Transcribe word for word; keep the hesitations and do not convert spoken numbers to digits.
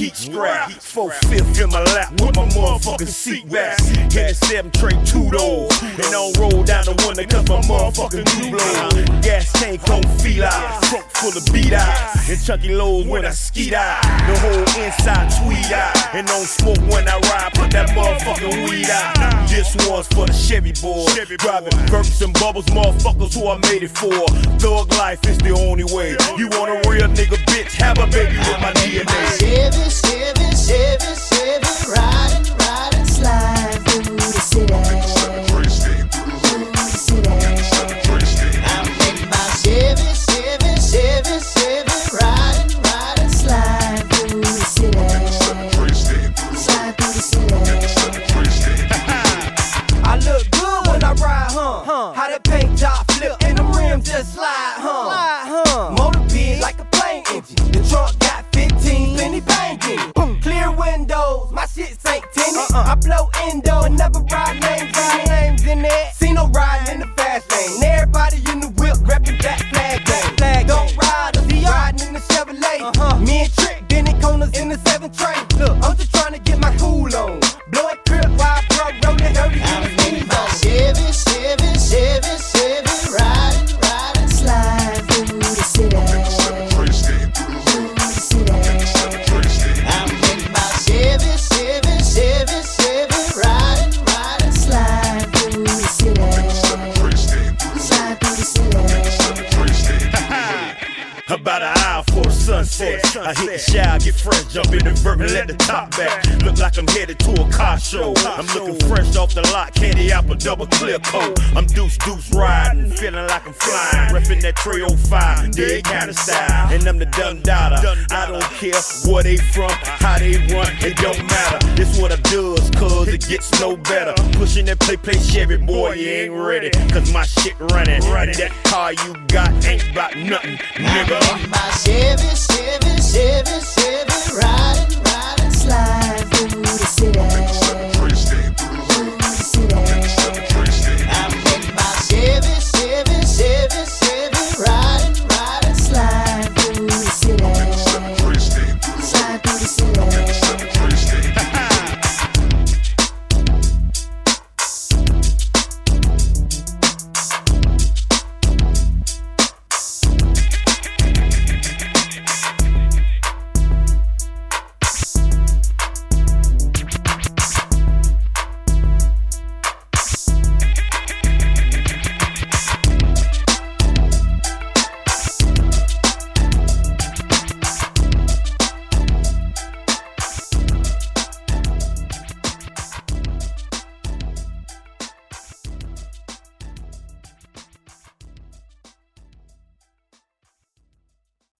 heat strap. Four fifth in my lap with my motherfucking seat back. Hit a seven tray two doors. And don't roll down the window cause my motherfucking blue blow. Gas tank on feet out. Trunk full of beat eyes. And chunky lows when I skeet out. The whole inside tweet out. And don't smoke when I ride. Put that motherfucking weed out. This one's for the Chevy boys. Driving Burks and Bubbles, motherfuckers who I made it for. Thug life is the only way. You want a real nigga, bitch? Have a baby with my D N A. Chevy, Chevy, Chevy, Chevy, riding, riding, slide through the city. Through the city. I'm thinking about Chevy, Chevy, Chevy, Chevy, riding, riding, slide through the city. Slide through the city. I look good when I ride, huh? huh. How that paint job flip and the rim just slide, huh? Slide, huh? Motor big like a plane engine. The trunk got fifteen, plenty bang in it. Clear windows, my shit ain't tinted. Uh-uh. I blow endo and never ride names, ride names in there. See no riding in the fast lane. Everybody in the whip reppin' that flag gang. Flag Don't ride us, he riding in the Chevrolet. Uh-huh. Me and Trick, bending corners in the seven tray. Look, I'm just trying to get my cool on. Blow it crib while I pro rollin' dirty in the smooth on. Chevy, Chevy, Chevy, Chevy, riding, riding, slide through the city. Through the city. I'm thinking about Chevy, Chevy, Chevy, Chevy, riding, riding, slide through the city. Slide through the city. About an hour for the sunset, I hit the shower, get fresh, jump in the vert and let the top back. Look like I'm headed to a car show. I'm looking fresh off the lot, candy apple, double clear coat. I'm deuce deuce riding, feeling like I'm flying, reppin' that three oh five, dead kind of style. And I'm the done daughter. I don't care where they from, how they run, it don't matter. This what I does, cause it gets no better. Pushing that play play Chevy, boy, you ain't ready, cause my shit running. And that car you got ain't about nothing, nigga. My Chevy, Chevy.